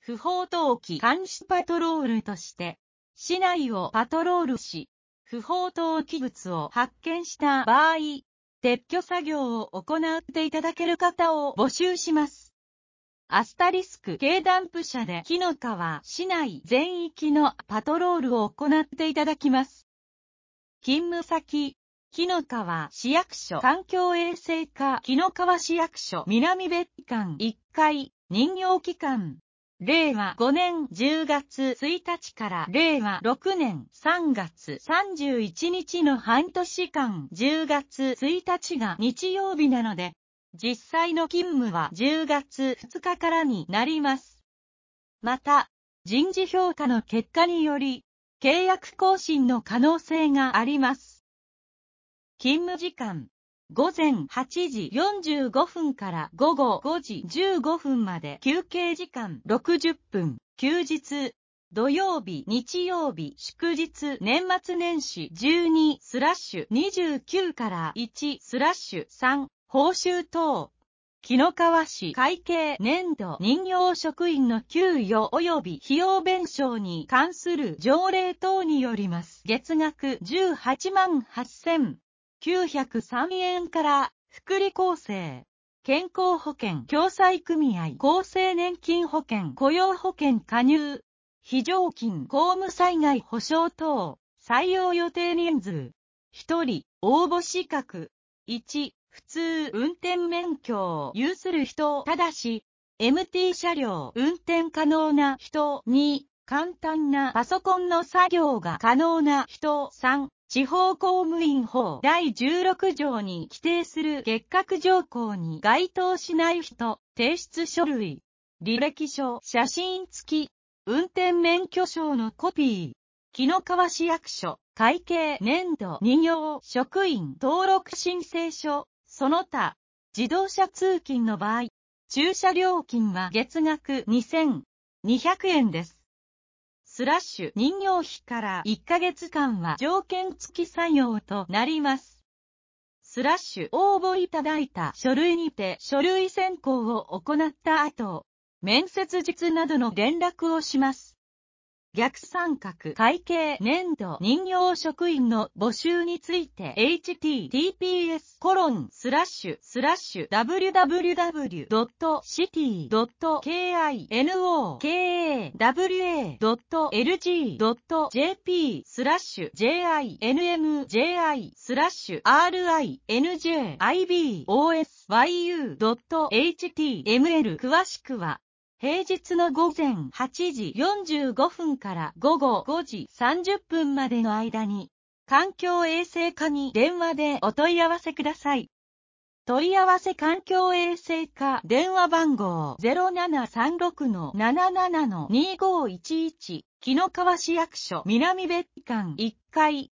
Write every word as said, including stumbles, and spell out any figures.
不法投棄監視パトロールとして、市内をパトロールし、不法投棄物を発見した場合、撤去作業を行っていただける方を募集します。アスタリスク軽ダンプ車で紀の川市内全域のパトロールを行っていただきます。勤務先、紀の川市役所環境衛生課紀の川市役所南別館いっかい人形機関。れいわごねんじゅうがつついたちかられいわろくねんさんがつさんじゅういちにちの半年間じゅうがつついたちが日曜日なので、実際の勤務はじゅうがつふつかからになります。また、人事評価の結果により、契約更新の可能性があります。勤務時間。ごぜんはちじよんじゅうごふんからごごごじじゅうごふんまで休憩時間ろくじゅっぷん、休日、土曜日、日曜日、祝日、年末年始じゅうにスラッシュにじゅうきゅうからいちスラッシュさん、報酬等。紀の川市会計年度任用職員の給与及び費用弁償に関する条例等によります。月額じゅうはちまんはっせんきゅうひゃくさんえんから、福利厚生、健康保険共済組合厚生年金保険雇用保険加入、非常勤公務災害保障等、採用予定人数、ひとり、応募資格、いち、普通運転免許を有する人ただし、エムティー 車両運転可能な人に、簡単なパソコンの作業が可能な人さん、地方公務員法だいじゅうろくじょうに規定する結核条項に該当しない人、提出書類、履歴書、写真付き、運転免許証のコピー、紀の川市役所、会計年度任用職員登録申請書、その他、自動車通勤の場合、駐車料金は月額にせんにひゃくえんです。スラッシュ任用費からいっかげつかんは条件付き採用となります。スラッシュ応募いただいた書類にて書類選考を行った後、面接日などの連絡をします。逆三角会計年度任用職員の募集について エイチティーティーピーエスコロンスラッシュスラッシュダブリュダブリュダブリュドットシティドットケーアイエヌオーケーエーダブリュエードットエルジードットジェーピースラッシュジェーアイエヌエムジェーアイスラッシュアールアイエヌジェーアイビーオーエスワイユードットエイチティーエムエル詳しくは平日のごぜんはちじよんじゅうごふんからごごごじさんじゅっぷんまでの間に、環境衛生課に電話でお問い合わせください。問い合わせ環境衛生課電話番号 ゼロななさんろくのななななのにごいちいち 紀の川市役所南別館いっかい